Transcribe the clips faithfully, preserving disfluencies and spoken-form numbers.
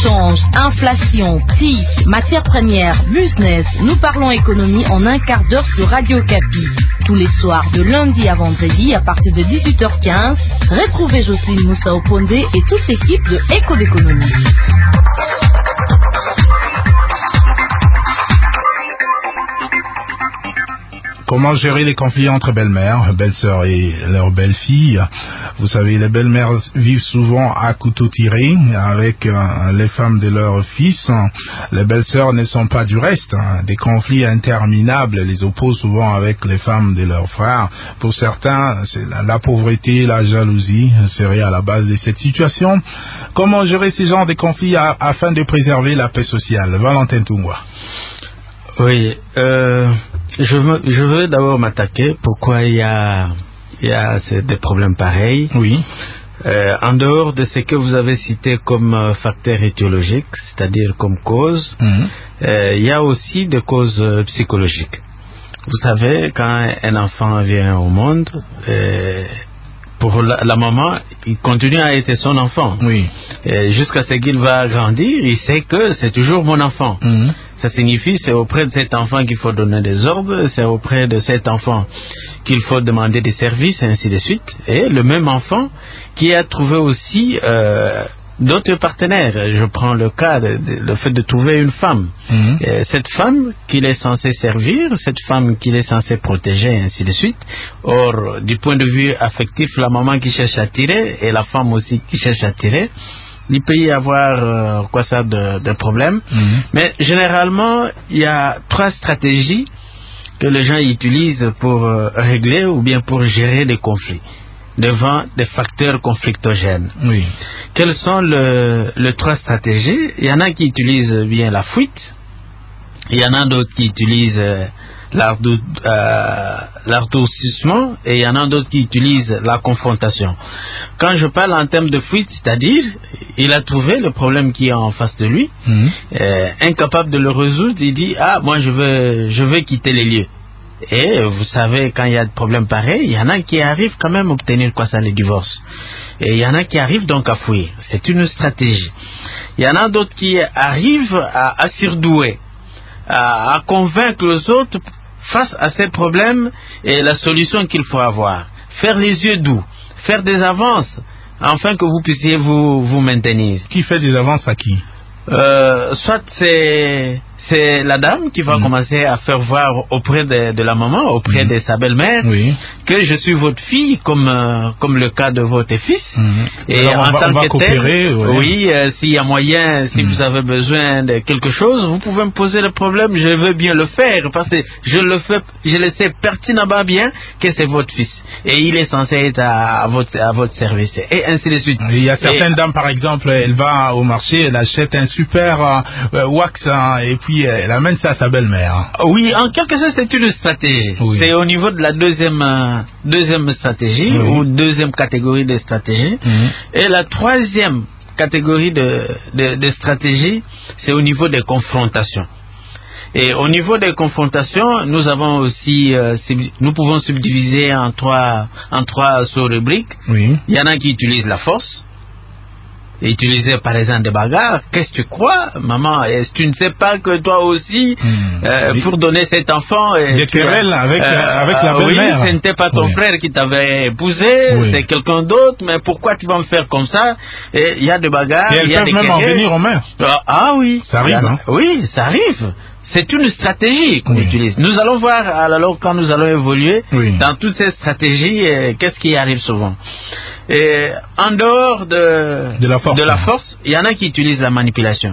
change, inflation, prix, matières premières, business. Nous parlons économie en un quart d'heure sur Radio Okapi. Tous les soirs de lundi à vendredi à partir de dix-huit heures quinze. Retrouvez Jocelyne Moussa Opondé et toute l'équipe de Éco d'économie. Comment gérer les conflits entre belles-mères, belles-sœurs et leurs belles-filles? Vous savez, les belles-mères vivent souvent à couteau tiré avec euh, les femmes de leurs fils. Les belles-sœurs ne sont pas du reste. Hein. Des conflits interminables les opposent souvent avec les femmes de leurs frères. Pour certains, c'est la, la pauvreté, la jalousie serait à la base de cette situation. Comment gérer ces genres de conflits a, afin de préserver la paix sociale? Valentin Tungwa. Oui, euh, je veux, je veux d'abord m'attaquer pourquoi il y a, il y a ces, des problèmes pareils. Oui. Euh, en dehors de ce que vous avez cité comme euh, facteur étiologique, c'est-à-dire comme cause, mmh. euh, il y a aussi des causes euh, psychologiques. Vous savez, quand un enfant vient au monde, euh, pour la, la maman, il continue à être son enfant. Oui. Et jusqu'à ce qu'il va grandir, il sait que c'est toujours mon enfant. Mmh. Ça signifie c'est auprès de cet enfant qu'il faut donner des ordres, c'est auprès de cet enfant qu'il faut demander des services, et ainsi de suite. Et le même enfant qui a trouvé aussi euh, d'autres partenaires. Je prends le cas, de, de, le fait de trouver une femme. Mmh. Et cette femme qu'il est censé servir, cette femme qu'il est censé protéger, et ainsi de suite. Or, du point de vue affectif, la maman qui cherche à tirer et la femme aussi qui cherche à tirer, il peut y avoir euh, quoi ça de, de problèmes. Mmh. Mais généralement, il y a trois stratégies que les gens utilisent pour euh, régler ou bien pour gérer des conflits devant des facteurs conflictogènes. Oui. Quelles sont le, les trois stratégies? Il y en a qui utilisent bien la fuite, il y en a d'autres qui utilisent euh, l'endurcissement euh, et il y en a d'autres qui utilisent la confrontation. Quand je parle en termes de fuite, c'est-à-dire il a trouvé le problème qui est en face de lui, mmh. euh, incapable de le résoudre, il dit ah moi je veux je veux quitter les lieux. Et vous savez, quand il y a des problèmes pareils, il y en a qui arrivent quand même à obtenir quoi ça, le divorce. Et il y en a qui arrivent donc à fuir. C'est une stratégie. Il y en a d'autres qui arrivent à, à surdouer, à, à convaincre les autres face à ces problèmes et la solution qu'il faut avoir. Faire les yeux doux, faire des avances, afin que vous puissiez vous, vous maintenir. Qui fait des avances à qui? euh, Soit c'est... c'est la dame qui va mmh. commencer à faire voir auprès de, de la maman, auprès mmh. de sa belle-mère, oui. que je suis votre fille, comme, euh, comme le cas de votre fils. Mmh. Et alors, en va, tant que tel, ouais. oui, euh, s'il y a moyen, si mmh. vous avez besoin de quelque chose, vous pouvez me poser le problème, je veux bien le faire, parce que je le fais, je le sais pertinemment bien que c'est votre fils. Et il est censé être à, à, votre, à votre service. Et ainsi de suite. Il y a certaines et, dames, par exemple, elle va au marché, elle achète un super euh, wax, hein, et puis elle amène ça à sa belle-mère. Oui, en quelque sorte, c'est une stratégie. Oui. C'est au niveau de la deuxième, euh, deuxième stratégie, oui. ou deuxième catégorie de stratégie. Mm-hmm. Et la troisième catégorie de, de, de stratégie, c'est au niveau des confrontations. Et au niveau des confrontations, nous avons aussi, euh, nous pouvons subdiviser en trois, en trois sous-rubriques. Oui. Il y en a qui utilisent la force. Utiliser par exemple des bagarres. Qu'est-ce que tu crois, maman? Est-ce que tu ne sais pas que toi aussi, mmh. euh, oui. pour donner cet enfant, des querelles avec, euh, avec la belle-mère. Oui, ce n'était pas ton oui. frère qui t'avait épousé, oui. c'est quelqu'un d'autre, mais pourquoi tu vas me faire comme ça? Il y a des bagarres, il y a des même en venir aux mères. Ah, ah oui. Ça arrive, hein? Oui, ça arrive. C'est une stratégie qu'on oui. utilise. Nous allons voir, alors quand nous allons évoluer, oui. dans toutes ces stratégies, euh, qu'est-ce qui arrive souvent. Et en dehors de, de la force, de la force, il y en a qui utilisent la manipulation.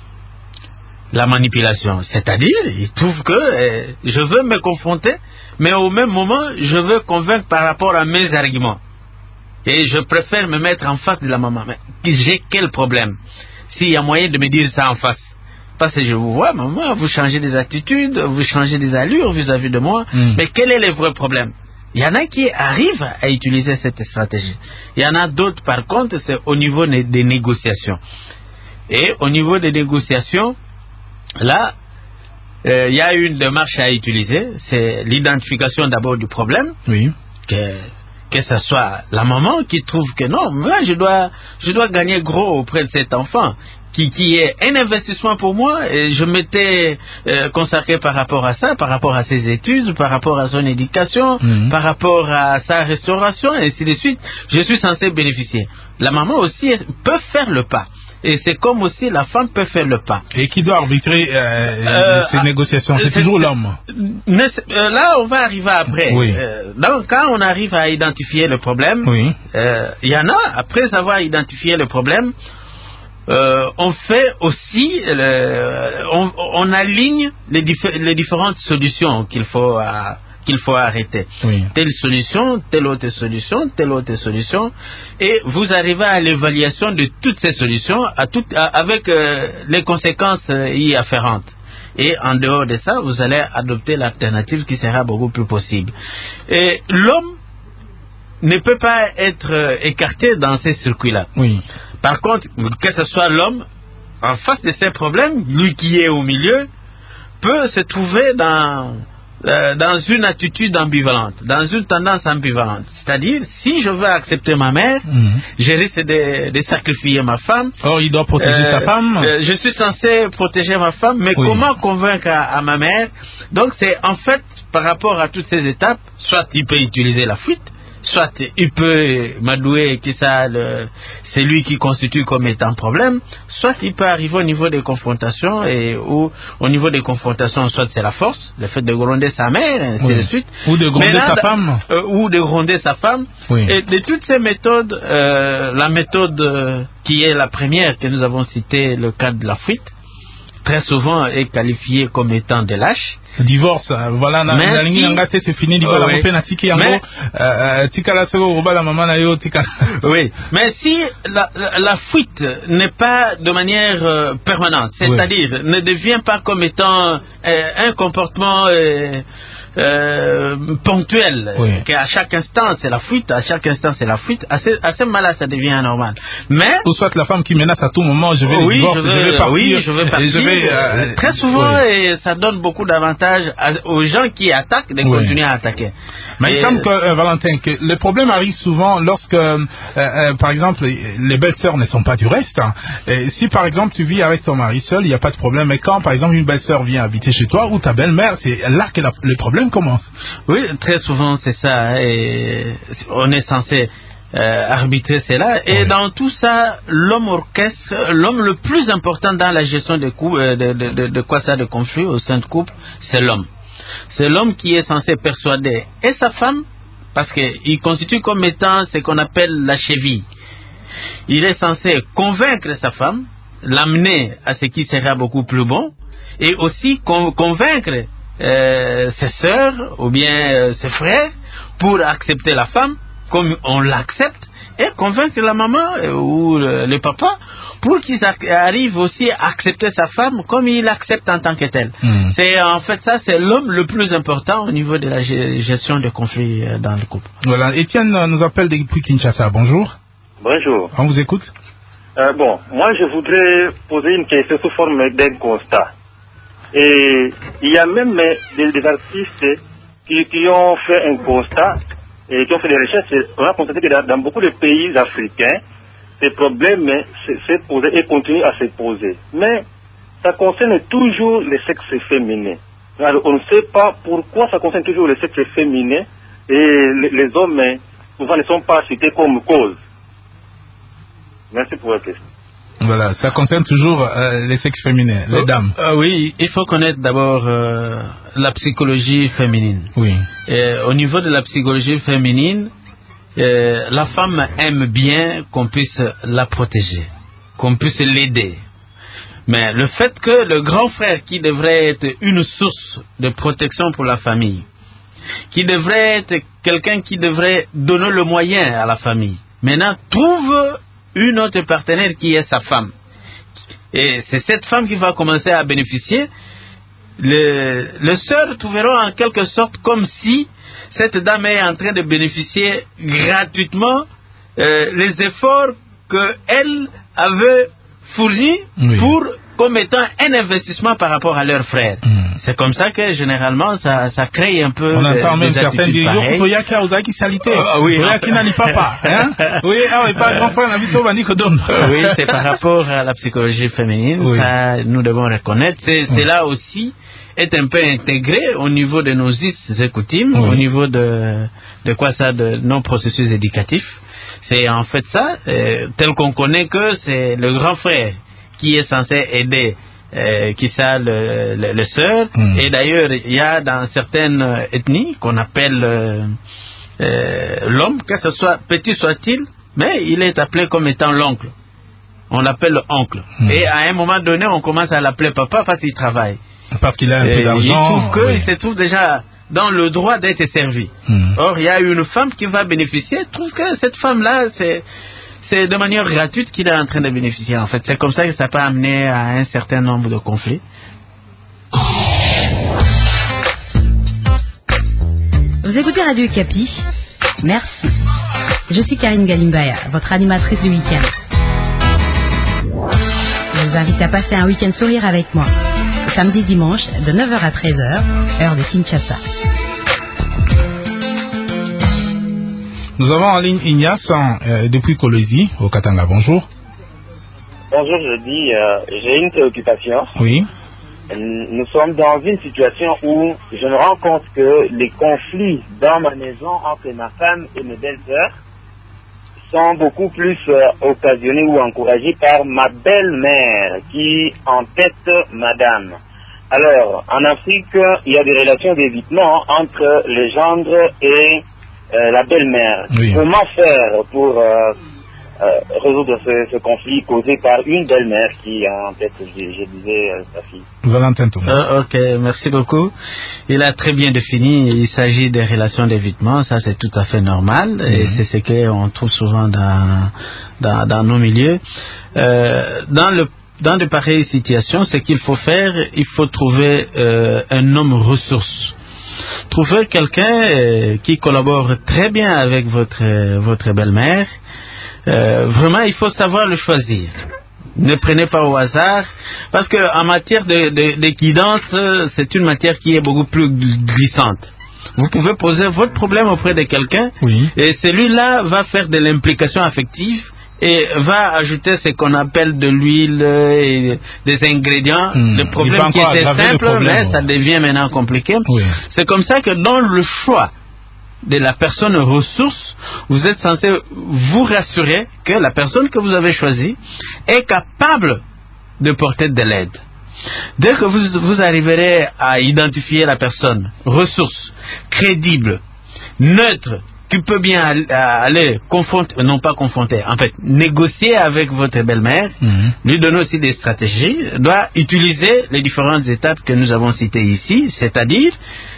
La manipulation, c'est-à-dire, ils trouvent que euh, je veux me confronter, mais au même moment, je veux convaincre par rapport à mes arguments. Et je préfère me mettre en face de la maman. Mais j'ai quel problème? S'il y a moyen de me dire ça en face. Parce que je vous vois, maman, vous changez des attitudes, vous changez des allures vis-à-vis de moi. Mm. Mais quel est le vrai problème? Il y en a qui arrivent à utiliser cette stratégie. Il y en a d'autres, par contre, c'est au niveau des négociations. Et au niveau des négociations, là, euh, il y a une démarche à utiliser. C'est l'identification d'abord du problème. Oui. Que que ce soit la maman qui trouve que non, moi je dois, je dois gagner gros auprès de cet enfant, qui, qui est un investissement pour moi, et je m'étais euh, consacré par rapport à ça, par rapport à ses études, par rapport à son éducation, mmh. par rapport à sa restauration, et ainsi de suite, je suis censé bénéficier. La maman aussi peut faire le pas. Et c'est comme aussi la femme peut faire le pas. Et qui doit arbitrer euh, euh, ces euh, négociations? C'est, c'est toujours l'homme. Mais, euh, là, on va arriver après. Oui. Euh, donc, quand on arrive à identifier le problème, il oui. euh, y en a, après avoir identifié le problème, euh, on fait aussi, le, on, on aligne les, diffé- les différentes solutions qu'il faut... Euh, qu'il faut arrêter. Oui. Telle solution, telle autre solution, telle autre solution, et vous arrivez à l'évaluation de toutes ces solutions à tout, à, avec euh, les conséquences euh, y afférentes. Et en dehors de ça, vous allez adopter l'alternative qui sera beaucoup plus possible. Et l'homme ne peut pas être euh, écarté dans ces circuits-là. Oui. Par contre, que ce soit l'homme, en face de ces problèmes, lui qui est au milieu, peut se trouver dans... Euh, dans une attitude ambivalente, dans une tendance ambivalente. C'est-à-dire, si je veux accepter ma mère, mmh. je risque de, de sacrifier ma femme. Oh, il doit protéger euh, sa femme. Euh, je suis censé protéger ma femme, mais oui. comment convaincre à, à ma mère? Donc, c'est en fait, par rapport à toutes ces étapes, soit il peut utiliser la fuite, soit il peut m'adouer que ça, le, c'est lui qui constitue comme étant problème, soit il peut arriver au niveau des confrontations, et ou au niveau des confrontations, soit c'est la force, le fait de gronder sa mère, ainsi oui. de suite. Ou de gronder là, sa femme. Euh, ou de gronder sa femme. Oui. Et de toutes ces méthodes, euh, la méthode euh, qui est la première que nous avons citée, le cas de la fuite, très souvent est qualifié comme étant de lâche. Divorce, voilà, na na lingi ngate c'est fini divorce on fait na tiki yango tika la sego robala maman na yo tika. Oui, mais si la, la, la fuite n'est pas de manière euh, permanente, c'est-à-dire oui. ne devient pas comme étant euh, un comportement euh, euh, ponctuel, oui. qu'à chaque instant c'est la fuite, à chaque instant c'est la fuite, à ce, à ce moment-là ça devient anormal. Mais ou soit la femme qui menace à tout moment, je vais oui, divorce, je, veux, je vais partir, oui, je vais partir. Je vais, euh, très souvent, oui. et ça donne beaucoup d'avantages aux gens qui attaquent de oui. continuer à attaquer. Mais il semble que, euh, Valentin, que le problème arrive souvent lorsque, euh, euh, par exemple, les belles-sœurs ne sont pas du reste. Hein. Et si, par exemple, tu vis avec ton mari seul, il n'y a pas de problème. Mais quand, par exemple, une belle-sœur vient habiter chez toi ou ta belle-mère, c'est là que la, le problème commence. Oui, très souvent, c'est ça. Et on est censé euh, arbitrer cela. Et oui. dans tout ça, l'homme orchestre, l'homme le plus important dans la gestion de, couple, de, de, de, de quoi ça de conflit au sein de couple, c'est l'homme. C'est l'homme qui est censé persuader et sa femme, parce qu'il constitue comme étant ce qu'on appelle la cheville. Il est censé convaincre sa femme, l'amener à ce qui sera beaucoup plus bon, et aussi con- convaincre euh, ses sœurs ou bien euh, ses frères pour accepter la femme comme on l'accepte, et convaincre la maman euh, ou le, le papa pour qu'ils arrivent aussi à accepter sa femme comme il l'accepte en tant que tel. Mmh. C'est en fait ça, c'est l'homme le plus important au niveau de la gestion des conflits dans le couple. Voilà, Étienne nous appelle depuis Kinshasa. Bonjour. Bonjour. On vous écoute. Euh, bon, moi je voudrais poser une question sous forme d'un constat. Et il y a même des, des artistes qui, qui ont fait un constat et qui ont fait des recherches. On a constaté que dans, dans beaucoup de pays africains, ces problèmes se posent et continuent à se poser. Mais ça concerne toujours les sexes féminins. Alors, on ne sait pas pourquoi ça concerne toujours les sexes féminins et les, les hommes souvent ne sont pas cités comme cause. Merci pour la question. Voilà, ça concerne toujours euh, les sexes féminins, les oh, dames. Euh, oui, il faut connaître d'abord euh, la psychologie féminine. Oui. Et au niveau de la psychologie féminine, euh, la femme aime bien qu'on puisse la protéger, qu'on puisse l'aider. Mais le fait que le grand frère, qui devrait être une source de protection pour la famille, qui devrait être quelqu'un qui devrait donner le moyen à la famille, maintenant trouve une autre partenaire qui est sa femme. Et c'est cette femme qui va commencer à bénéficier. Le, le sœur trouveront en quelque sorte comme si cette dame est en train de bénéficier gratuitement euh, les efforts qu'elle avait fournis oui. pour comme étant un investissement par rapport à leur frère. Mmh. c'est comme ça que généralement ça, ça crée un peu. On de, entend même certains dire il y a qui a osé qui salité. Oui, il y a qui n'a pas. Hein? Oui, ah oui, pas grand frère, on a dit que donne. Oui, c'est par rapport à la psychologie féminine. Oui. Ça, nous devons reconnaître. C'est, c'est oui. là aussi est un peu intégré au niveau de nos us et coutumes, oui. au niveau de de quoi ça, de nos processus éducatifs. C'est en fait ça, euh, tel qu'on connaît que c'est le grand frère qui est censé aider. Euh, qui ça le, le, le sœur mm. et d'ailleurs il y a dans certaines ethnies qu'on appelle euh, euh, l'homme, que ce soit petit soit-il, mais il est appelé comme étant l'oncle, on l'appelle oncle mm. et à un moment donné on commence à l'appeler papa parce qu'il travaille, parce qu'il a un peu d'argent, il trouve qu'il oui. se trouve déjà dans le droit d'être servi. mm. Or il y a une femme qui va bénéficier, trouve que cette femme là c'est C'est de manière gratuite qu'il est en train de bénéficier. En fait, c'est comme ça que ça peut amener à un certain nombre de conflits. Vous écoutez Radio Okapi. Merci. Je suis Karine Galimbaya, votre animatrice du week-end. Je vous invite à passer un week-end sourire avec moi. Samedi, dimanche, de neuf heures à treize heures, heure de Kinshasa. Nous avons en ligne Ignace euh, depuis Kolwezi, au Katanga. Bonjour. Bonjour, je dis, euh, j'ai une préoccupation. Oui. Nous sommes dans une situation où je me rends compte que les conflits dans ma maison entre ma femme et mes belles-sœurs sont beaucoup plus euh, occasionnés ou encouragés par ma belle-mère qui entête madame. Alors, en Afrique, il y a des relations d'évitement entre le gendre et Euh, la belle-mère. Oui. Comment faire pour euh, euh, résoudre ce, ce conflit causé par une belle-mère qui a en tête, je, je disais, euh, sa fille. Valentin Thomas. Euh, ok, merci beaucoup. Il a très bien défini, il s'agit des relations d'évitement, ça c'est tout à fait normal, mm-hmm. et c'est ce qu'on trouve souvent dans, dans, dans nos milieux. Euh, dans le dans de pareilles situations, ce qu'il faut faire, il faut trouver euh, un homme ressource. Trouver quelqu'un euh, qui collabore très bien avec votre, euh, votre belle-mère. Euh, vraiment, il faut savoir le choisir. Ne prenez pas au hasard, parce qu'en matière de, de, de guidance, c'est une matière qui est beaucoup plus glissante. Vous pouvez poser votre problème auprès de quelqu'un, oui. et celui-là va faire de l'implication affective et va ajouter ce qu'on appelle de l'huile et des ingrédients. Mmh. Le problème qui était simple, problème, mais ouais. ça devient maintenant compliqué. Oui. C'est comme ça que dans le choix de la personne ressource, vous êtes censé vous rassurer que la personne que vous avez choisie est capable de porter de l'aide. Dès que vous, vous arriverez à identifier la personne ressource, crédible, neutre, qui peut bien aller confronter, non pas confronter, en fait, négocier avec votre belle-mère, mmh. lui donner aussi des stratégies, doit utiliser les différentes étapes que nous avons citées ici, c'est-à-dire,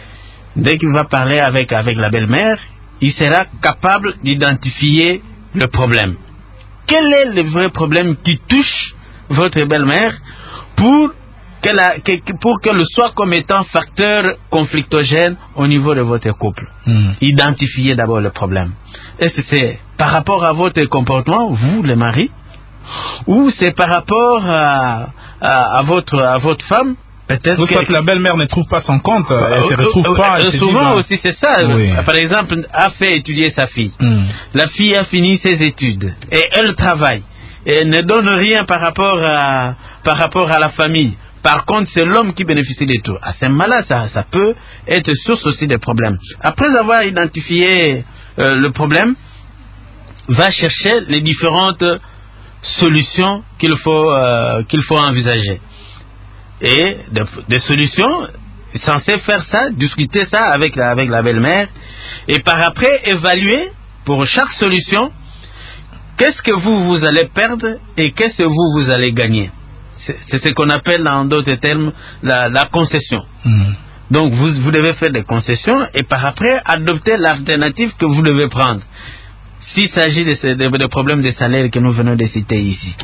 dès qu'il va parler avec, avec la belle-mère, il sera capable d'identifier le problème. Quel est le vrai problème qui touche votre belle-mère pour qu'elle a, que, pour qu'elle soit comme étant facteur conflictogène au niveau de votre couple. Mm. Identifiez d'abord le problème. Est-ce que c'est par rapport à votre comportement, vous, le mari, ou c'est par rapport à, à, à, votre, à votre femme? Peut-être que, que la belle-mère ne trouve pas son compte, elle ne se retrouve euh, pas. Euh, souvent dit, aussi c'est ça. Oui. Par exemple, a fait étudier sa fille. Mm. La fille a fini ses études et elle travaille et ne donne rien par rapport à, par rapport à la famille. Par contre, c'est l'homme qui bénéficie de tout. À ce moment-là, ça, ça peut être source aussi de problèmes. Après avoir identifié euh, le problème, va chercher les différentes solutions qu'il faut, euh, qu'il faut envisager. Et des de solutions, censé faire ça, discuter ça avec la, avec la belle-mère, et par après évaluer pour chaque solution qu'est-ce que vous, vous allez perdre et qu'est-ce que vous, vous allez gagner. C'est, c'est ce qu'on appelle en d'autres termes la, la concession. Mmh. Donc vous, vous devez faire des concessions et par après adopter l'alternative que vous devez prendre. S'il s'agit de, de, de problèmes de salaire que nous venons de citer ici,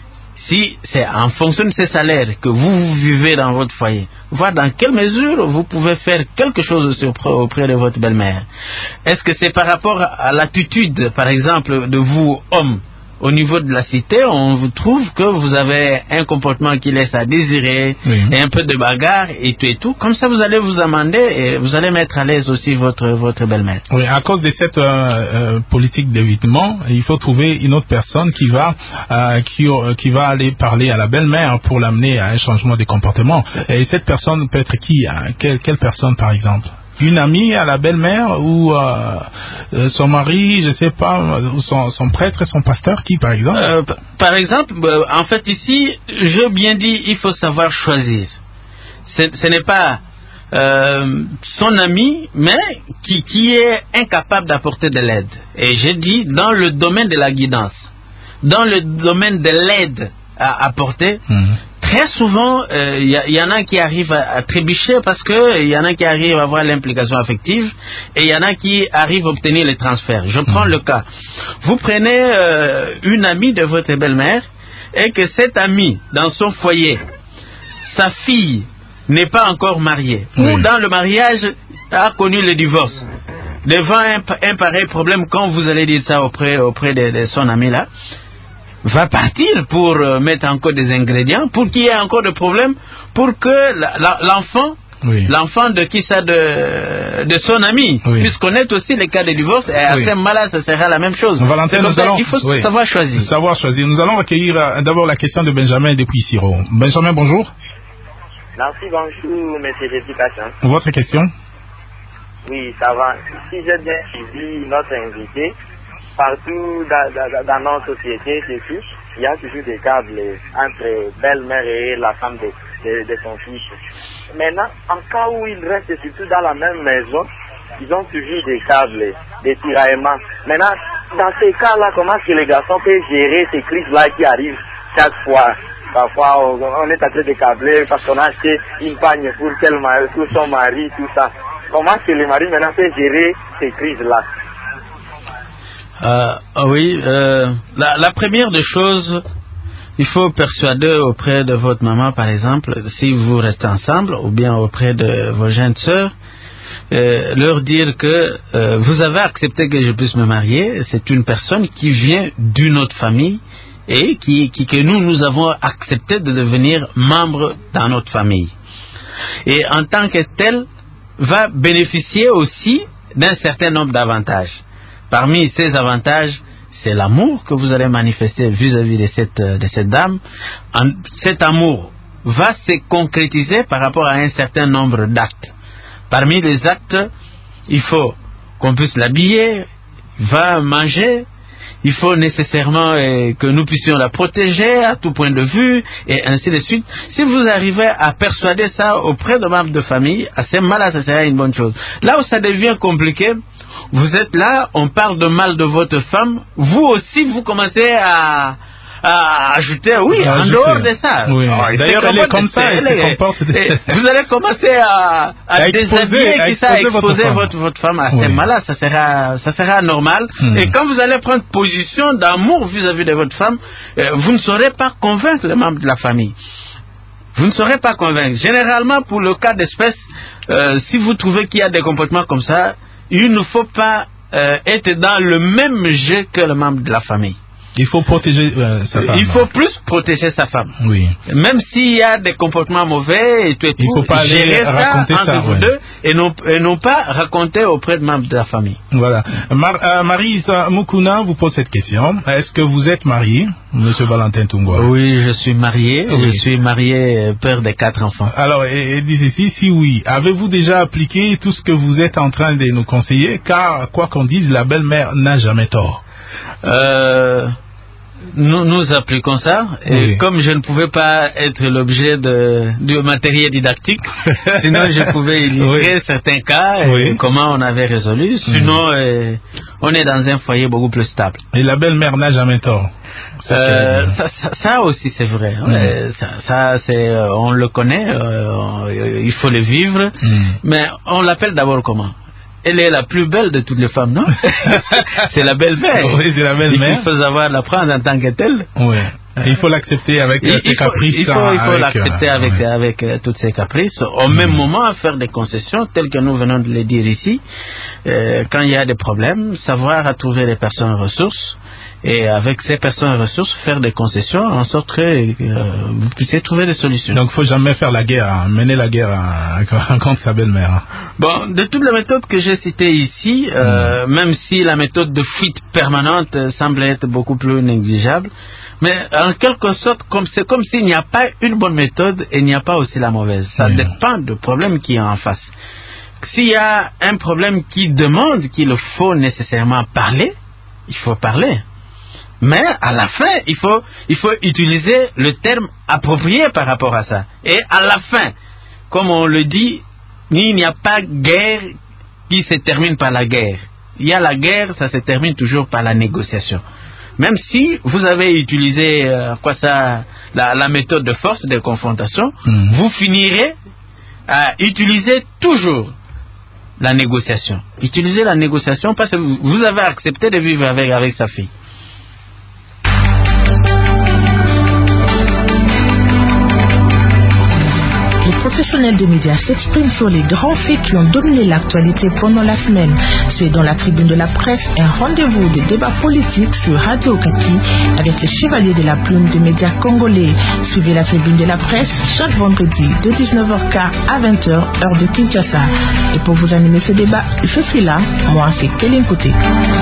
si c'est en fonction de ces salaires que vous, vous vivez dans votre foyer, voir dans quelle mesure vous pouvez faire quelque chose auprès de votre belle-mère. Est-ce que c'est par rapport à l'attitude, par exemple, de vous, hommes, au niveau de la cité, on vous trouve que vous avez un comportement qui laisse à désirer, oui. et un peu de bagarre et tout et tout. Comme ça, vous allez vous amender et vous allez mettre à l'aise aussi votre votre belle-mère. Oui, à cause de cette euh, euh, politique d'évitement, il faut trouver une autre personne qui va euh, qui qui va aller parler à la belle-mère pour l'amener à un changement de comportement. Et cette personne peut être qui? Hein? Quelle, quelle personne, par exemple? Une amie à la belle-mère ou euh, euh, son mari, je sais pas, ou son, son prêtre, son pasteur, qui par exemple euh, Par exemple, euh, en fait ici, je bien dit, il faut savoir choisir. Ce, ce n'est pas euh, son ami, mais qui, qui est incapable d'apporter de l'aide. Et j'ai dit, dans le domaine de la guidance, dans le domaine de l'aide à apporter, mmh. très souvent, il euh, y, y en a qui arrivent à, à trébucher parce que il y en a qui arrivent à avoir l'implication affective et il y en a qui arrivent à obtenir les transferts. Je prends mmh. le cas. Vous prenez euh, une amie de votre belle-mère et que cette amie, dans son foyer, sa fille n'est pas encore mariée, mmh. ou dans le mariage a connu le divorce. Devant un, un pareil problème, quand vous allez dire ça auprès, auprès de, de son ami là, va partir pour euh, mettre encore des ingrédients, pour qu'il y ait encore de problèmes, pour que la, la, l'enfant, oui. l'enfant de qui ça, de, de son ami, oui. puisse connaître aussi les cas de divorce, et à oui. ce moment-là, ça sera la même chose. Valentin, nous ça, allons, il faut oui. savoir choisir. Savoir choisir. Nous allons accueillir euh, d'abord la question de Benjamin depuis Siro. Benjamin, bonjour. Merci, bonjour, monsieur l'éducation. Votre question? Oui, ça va. Si j'ai bien suivi notre invité, partout dans, dans, dans notre société, tout, il y a toujours des câbles entre belle-mère et la femme de, de, de son fils. Maintenant, en cas où ils restent surtout dans la même maison, ils ont toujours des câbles, des tiraillements. Maintenant, dans ces cas-là, comment est-ce que les garçons peuvent gérer ces crises-là qui arrivent chaque fois? Parfois, on, on est en train de câbler parce qu'on a acheté une pagne pour, quel, pour son mari, tout ça. Comment est-ce que les maris maintenant peuvent gérer ces crises-là? Euh, oui, euh, la, la première des choses, il faut persuader auprès de votre maman, par exemple, si vous restez ensemble, ou bien auprès de vos jeunes sœurs, euh, leur dire que euh, vous avez accepté que je puisse me marier. C'est une personne qui vient d'une autre famille et qui, qui, que nous, nous avons accepté de devenir membre dans notre famille. Et en tant que tel, va bénéficier aussi d'un certain nombre d'avantages. Parmi ces avantages, c'est l'amour que vous allez manifester vis-à-vis de cette, de cette dame. En, cet amour va se concrétiser par rapport à un certain nombre d'actes. Parmi les actes, il faut qu'on puisse l'habiller, va manger, il faut nécessairement euh, que nous puissions la protéger à tout point de vue, et ainsi de suite. Si vous arrivez à persuader ça auprès de membres de famille, à ce moment-là, ça sera une bonne chose. Là où ça devient compliqué, vous êtes là, on parle de mal de votre femme, vous aussi vous commencez à, à ajouter, oui, à en ajouter. Dehors de ça. Oui. Oh, d'ailleurs, elle est comme ça, elle se comporte. Vous allez commencer à, à, à déshabiller, qui ça, à exposer votre, votre, votre femme. À ce moment-là, ça sera, ça sera normal. Hmm. Et quand vous allez prendre position d'amour vis-à-vis de votre femme, euh, vous ne saurez pas convaincre les membres de la famille. Vous ne saurez pas convaincre. Généralement, pour le cas d'espèce, euh, si vous trouvez qu'il y a des comportements comme ça, il ne faut pas euh, être dans le même jeu que le membre de la famille. Il faut protéger euh, sa femme. Il faut plus protéger sa femme. Oui. Même s'il y a des comportements mauvais et tout et tout, il faut pas gérer ça raconter entre ça, vous ouais. deux et non, et non pas raconter auprès de membres de la famille. Voilà. Mar euh, Marisa Mukuna vous pose cette question. Est-ce que vous êtes marié, Monsieur Valentin Tungwa? Oui, je suis marié. Oui. Je suis marié, père de quatre enfants. Alors, et, et dites ici, si oui, avez-vous déjà appliqué tout ce que vous êtes en train de nous conseiller? Car, quoi qu'on dise, la belle-mère n'a jamais tort. Euh... Nous, nous appliquons ça, et oui. Comme je ne pouvais pas être l'objet de, de matériel didactique, sinon je pouvais illustrer oui. certains cas, et oui. comment on avait résolu, sinon mmh. euh, on est dans un foyer beaucoup plus stable. Et la belle-mère n'a jamais tort. Ça, euh, ça, ça, ça aussi c'est vrai, mmh. euh, ça, ça c'est, euh, on le connaît, euh, on, il faut le vivre, mmh. mais on l'appelle d'abord comment? Elle est la plus belle de toutes les femmes, non? C'est la belle-mère. Oui, c'est la belle-mère. Il faut savoir la prendre en tant que telle. Oui. Il faut l'accepter avec il, ses il caprices. Faut, il faut, il faut l'accepter euh, avec, ouais. avec euh, toutes ses caprices. Au mmh. même moment, faire des concessions, telles que nous venons de les dire ici. Euh, quand il y a des problèmes, savoir à trouver les personnes ressources et avec ces personnes ressources faire des concessions en sorte que euh, vous puissiez trouver des solutions. Donc il ne faut jamais faire la guerre, mener la guerre à, contre sa belle-mère. Bon, de toutes les méthodes que j'ai citées ici, euh, mmh. même si la méthode de fuite permanente euh, semble être beaucoup plus négligeable, mais en quelque sorte, comme c'est comme s'il n'y a pas une bonne méthode et il n'y a pas aussi la mauvaise. Ça mmh. dépend du problème qui est en face. S'il y a un problème qui demande qu'il faut nécessairement parler, il faut parler. Mais à la fin, il faut, il faut utiliser le terme approprié par rapport à ça. Et à la fin, comme on le dit, il n'y a pas guerre qui se termine par la guerre. Il y a la guerre, ça se termine toujours par la négociation. Même si vous avez utilisé euh, quoi ça, la, la méthode de force de confrontation, mmh. vous finirez à utiliser toujours la négociation. Utilisez la négociation parce que vous avez accepté de vivre avec, avec sa fille. Les professionnels des médias s'expriment sur les grands faits qui ont dominé l'actualité pendant la semaine. C'est dans la tribune de la presse, un rendez-vous de débat politique sur Radio Okapi avec les chevaliers de la plume des médias congolais. Suivez la tribune de la presse chaque vendredi de dix-neuf heures quinze à vingt heures, heure de Kinshasa. Et pour vous animer ce débat, je suis là, moi c'est Kéline Côté.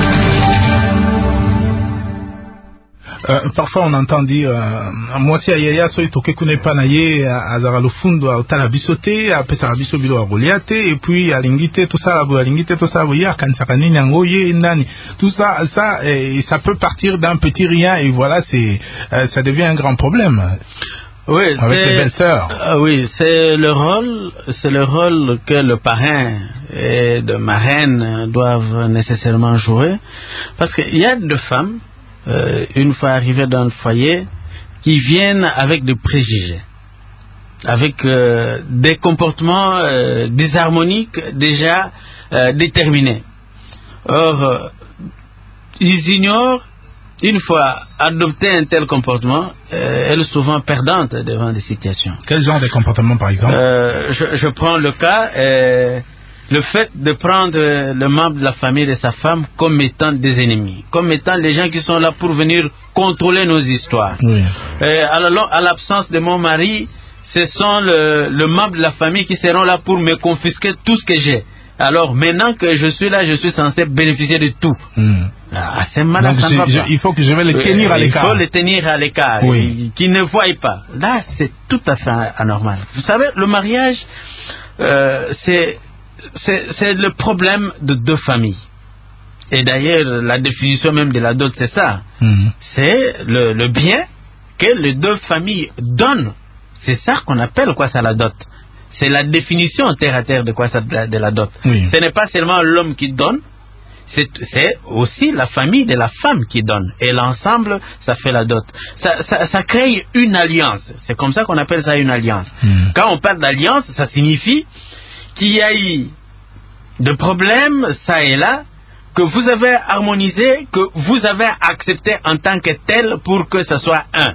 Euh, parfois on entend dire moi si ayaya so itoke kune pa na ye azara lufundo otala bisote apesa biso bilo agoliate et puis alingite tout ça alingite tout ça ya kanisa kanini ngoye ndani tout ça ça et ça peut partir d'un petit rien et voilà c'est euh, ça devient un grand problème. Oui, avec les belles-sœurs. Euh, oui, c'est le rôle, c'est le rôle que le parrain et de marraine doivent nécessairement jouer, parce qu'il y a deux femmes, euh, une fois arrivées dans le foyer, qui viennent avec des préjugés, avec euh, des comportements euh, désharmoniques déjà euh, déterminés. Or, euh, ils ignorent. Une fois adopté un tel comportement, euh, elle est souvent perdante devant des situations. Quel genre de comportement, par exemple? euh, je, je prends le cas, euh, le fait de prendre le membre de la famille de sa femme comme étant des ennemis, comme étant les gens qui sont là pour venir contrôler nos histoires. Oui. Euh, à l'absence de mon mari, ce sont le, le membre de la famille qui seront là pour me confisquer tout ce que j'ai. Alors maintenant que je suis là, je suis censé bénéficier de tout. Mmh. Ah, c'est malade. Donc, je, je, il faut que je vais les tenir euh, à l'écart. Il faut les tenir à l'écart, oui. Qu'ils ne voient pas. Là, c'est tout à fait anormal. Vous savez, le mariage, euh, c'est le problème de deux familles. Et d'ailleurs, la définition même de la dot, c'est ça. Mmh. C'est le, le bien que les deux familles donnent. C'est ça qu'on appelle quoi ça la dot. C'est la définition terre à terre de quoi ça de la dot. Oui. Ce n'est pas seulement l'homme qui donne, c'est aussi la famille de la femme qui donne. Et l'ensemble, ça fait la dot. Ça, ça, ça crée une alliance. C'est comme ça qu'on appelle ça une alliance. Mm. Quand on parle d'alliance, ça signifie qu'il y a eu des problèmes, ça et là, que vous avez harmonisé, que vous avez accepté en tant que tel pour que ce soit un.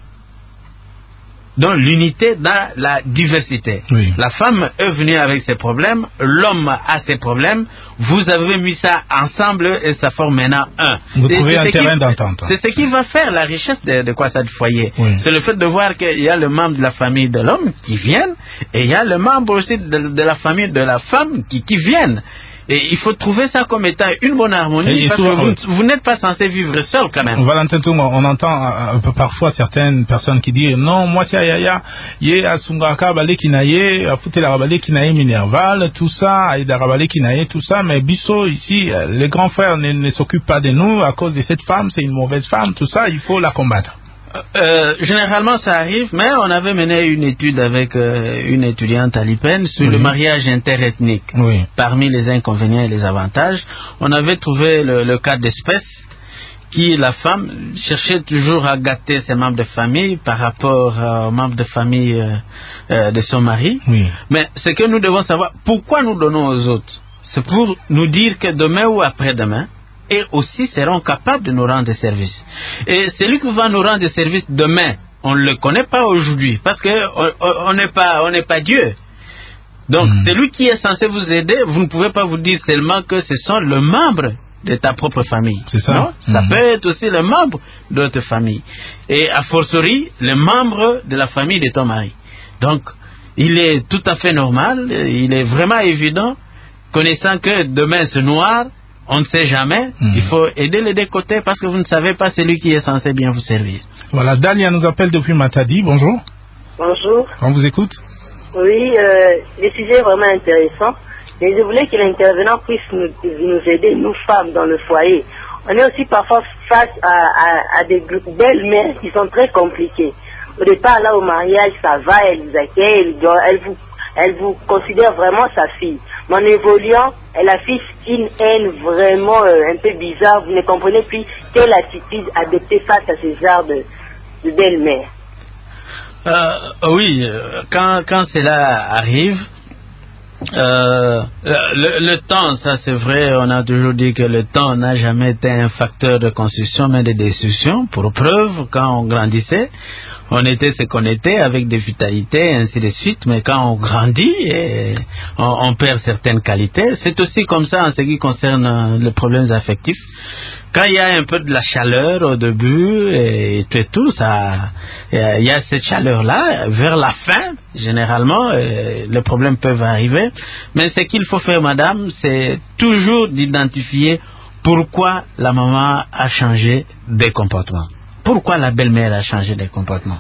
Donc l'unité dans la diversité. Oui. La femme est venue avec ses problèmes, l'homme a ses problèmes, vous avez mis ça ensemble et ça forme maintenant un. Vous trouvez un terrain d'entente. C'est ce qui va faire la richesse de, de quoi ça de foyer. Oui. C'est le fait de voir qu'il y a le membre de la famille de l'homme qui viennent et il y a le membre aussi de, de la famille de la femme qui, qui viennent. Et il faut trouver ça comme étant une bonne harmonie, et parce souvent, que vous, vous n'êtes pas censé vivre seul quand même. Valentin Tungo, on entend euh, parfois certaines personnes qui disent non, moi c'est Ayaya, yé asungaka bale kinaye, afutela bale kinaye minerval, tout ça, aida bale kinaye, tout ça, mais Bisso ici, les grands frères ne, ne s'occupent pas de nous à cause de cette femme, c'est une mauvaise femme, tout ça, il faut la combattre. Euh, généralement ça arrive, mais on avait mené une étude avec euh, une étudiante à l'I P E N sur oui. le mariage interethnique. Oui. Parmi les inconvénients et les avantages, on avait trouvé le, le cas d'espèce qui, la femme, cherchait toujours à gâter ses membres de famille par rapport euh, aux membres de famille euh, euh, de son mari. Oui. Mais ce que nous devons savoir, pourquoi nous donnons aux autres? C'est pour nous dire que demain ou après-demain, et aussi seront capables de nous rendre des services. Et celui qui va nous rendre des services demain, on ne le connaît pas aujourd'hui, parce qu'on n'est pas, on n'est pas Dieu. Donc, mmh. celui qui est censé vous aider, vous ne pouvez pas vous dire seulement que ce sont les membres de ta propre famille. C'est ça. Non? Mmh. Ça peut être aussi le membre de ta famille. Et a fortiori, le membre de la famille de ton mari. Donc, il est tout à fait normal, il est vraiment évident, connaissant que demain c'est noir, on ne sait jamais, mmh. il faut aider les deux côtés parce que vous ne savez pas celui qui est censé bien vous servir. Voilà, Dalia nous appelle depuis Matadi, bonjour. Bonjour. On vous écoute. Oui, euh, le sujet est vraiment intéressant. Et je voulais que l'intervenant puisse nous, nous aider, nous femmes, dans le foyer. On est aussi parfois face à, à, à des belles-mères qui sont très compliquées. Au départ, là, au mariage, ça va, elle vous accueille, elle, elle, vous, elle vous considère vraiment sa fille. Mais en évoluant, elle affiche une haine vraiment euh, un peu bizarre. Vous ne comprenez plus quelle attitude adopter face à ce genre de, de belle-mère. Euh, oui, quand, quand cela arrive, euh, le, le temps, ça c'est vrai, on a toujours dit que le temps n'a jamais été un facteur de construction mais de destruction. Pour preuve, quand on grandissait, on était ce qu'on était avec des vitalités, ainsi de suite, mais quand on grandit, et on, on perd certaines qualités. C'est aussi comme ça en ce qui concerne les problèmes affectifs. Quand il y a un peu de la chaleur au début et tout, et tout ça, il y a cette chaleur-là. Vers la fin, généralement, les problèmes peuvent arriver. Mais ce qu'il faut faire, madame, c'est toujours d'identifier pourquoi la maman a changé des comportements. Pourquoi la belle-mère a changé des comportements.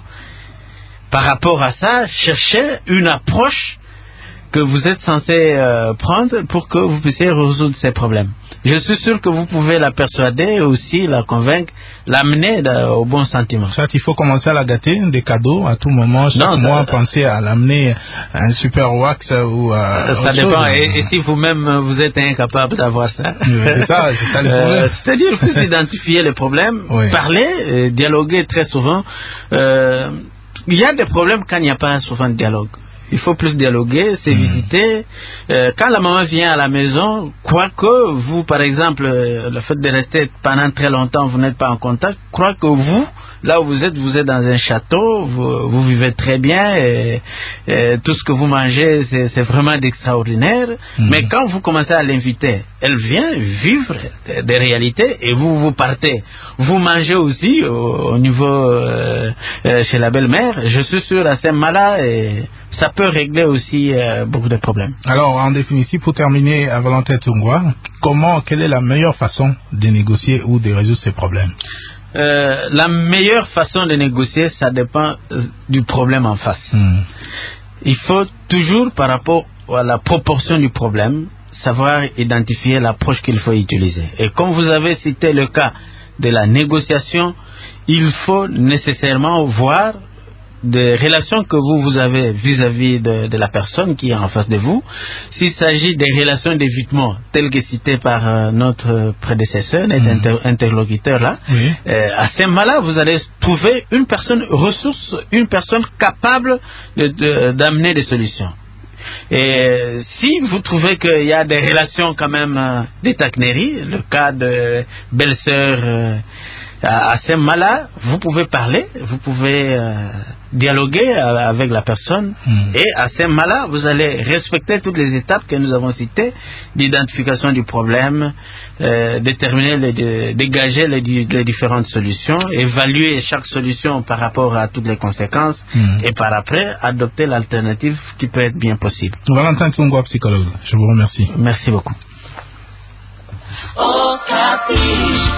Par rapport à ça, cherchez une approche que vous êtes censé euh, prendre pour que vous puissiez résoudre ces problèmes. Je suis sûr que vous pouvez la persuader aussi, la convaincre, l'amener au bon sentiment. Soit il faut commencer à la gâter, des cadeaux à tout moment. Chaque non, mois, ça, penser à l'amener à un super wax ou à ça dépend. Et, et si vous-même vous êtes incapable d'avoir ça, c'est ça, c'est ça le problème. Euh, c'est-à-dire qu'il faut identifier les problèmes, oui. parler, euh, dialoguer très souvent. Euh, il y a des problèmes quand il n'y a pas souvent de dialogue. Il faut plus dialoguer, c'est mmh. visiter. Euh, quand la maman vient à la maison, quoique vous, par exemple, euh, le fait de rester pendant très longtemps, vous n'êtes pas en contact, crois que vous, là où vous êtes, vous êtes dans un château, vous, vous vivez très bien, et, et tout ce que vous mangez, c'est, c'est vraiment d'extraordinaire. Mmh. Mais quand vous commencez à l'inviter, elle vient vivre des réalités et vous, vous partez. Vous mangez aussi au, au niveau euh, euh, chez la belle-mère. Je suis sûr à ce moment-là, et ça peut régler aussi euh, beaucoup de problèmes. Alors, en définitive, pour terminer, à Valentin Tungwa, comment, quelle est la meilleure façon de négocier ou de résoudre ces problèmes? euh, La meilleure façon de négocier, ça dépend euh, du problème en face. Hmm. Il faut toujours, par rapport à la proportion du problème, savoir identifier l'approche qu'il faut utiliser. Et comme vous avez cité le cas de la négociation, il faut nécessairement voir des relations que vous, vous avez vis-à-vis de, de la personne qui est en face de vous. S'il s'agit des relations d'évitement, telles que citées par euh, notre prédécesseur, notre mmh. inter interlocuteur là, oui. euh, à ce moment-là, vous allez trouver une personne ressource, une personne capable de, de, d'amener des solutions. Et si vous trouvez qu'il y a des relations quand même euh, de taquinerie, le cas de belle-sœur, euh, à, à ce moment-là, vous pouvez parler, vous pouvez euh, dialoguer avec la personne, mmh. et à ce moment-là, vous allez respecter toutes les étapes que nous avons citées, d'identification du problème, euh, déterminer, les, de, dégager les, les différentes solutions, évaluer chaque solution par rapport à toutes les conséquences, mmh. et par après, adopter l'alternative qui peut être bien possible. Valentin Tungwa, psychologue, je vous remercie. Merci beaucoup. Oh,